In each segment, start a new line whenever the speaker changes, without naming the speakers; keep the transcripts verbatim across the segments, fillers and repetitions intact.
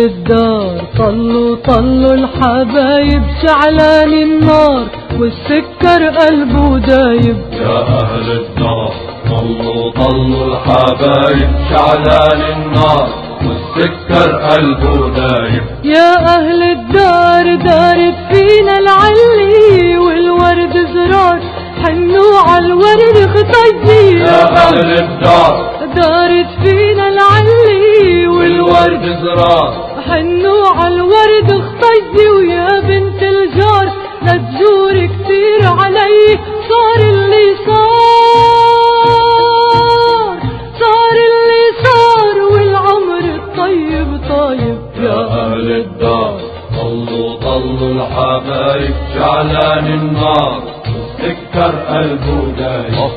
الدار طلوا طلوا الحبايب شعلان النار والسكر قلبه دايب.
يا أهل الدار طلوا طلوا الحبايب شعلان النار والسكر قلبه دايب.
يا أهل الدار دارت فينا العلي والورد زرار حنوا عالورد خطيب.
يا أهل الدار
دارت فينا العلي والورد
زرار
حنوا عالورد خطيب. ويا بنت الجار لا تجور كتير علي صار اللي صار صار اللي صار والعمر الطيب طايب.
يا أهل الدار طلوا طلوا الحبايب شعلان النار والسكر قلبه دايب.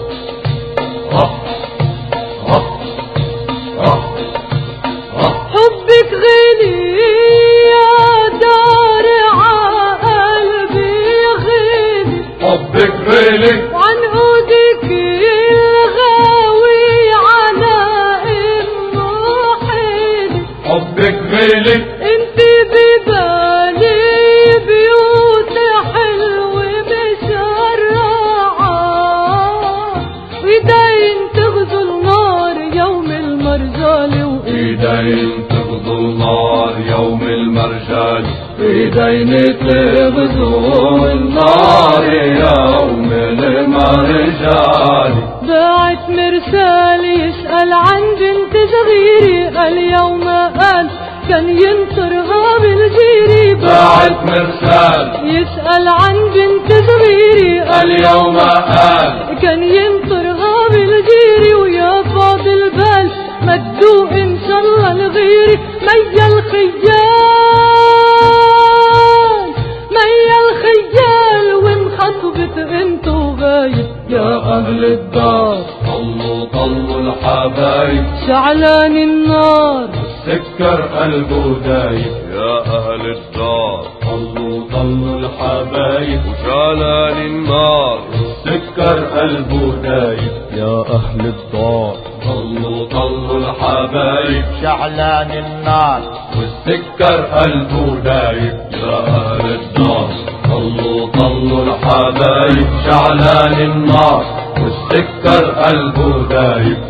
حبك غالي يا دار عقلبي غالي.
حبك غالي
وعنقودك الغاوي على امه حالي.
حبك غالي
انت ببالي بيوت حلوة مشرعة وايدين تغزو النار يوم المرجال.
ايدين تغزو النار يوم المرجال. ايدين تغزو النار يوم المرجال.
باعت مرسال يسأل عن بنت صغيري اليوم قال كان ينطرها بالجيري.
باعت مرسال
يسأل عن بنت صغيري
اليوم قال
كان ينطرها بالجيري. ويا فاضل بال ما تدوق ان شاء الله لغيري ميا الخيال ميا الخيال وانخطبت انت وغايب.
يا أهل الدار طلوا طلوا الحبايب
شعلان النار
والسكر قلبه دايب. يا أهل الدار طلوا طلوا الحبايب وشعلان النار والسكر قلبه دايب.
يا أهل الدار
طلوا طلوا الحبايب
شعلان النار
والسكر قلبه دايب. يا أهل الدار طلوا طلوا الحبايب شعلان النار والسكر قلبه دايب.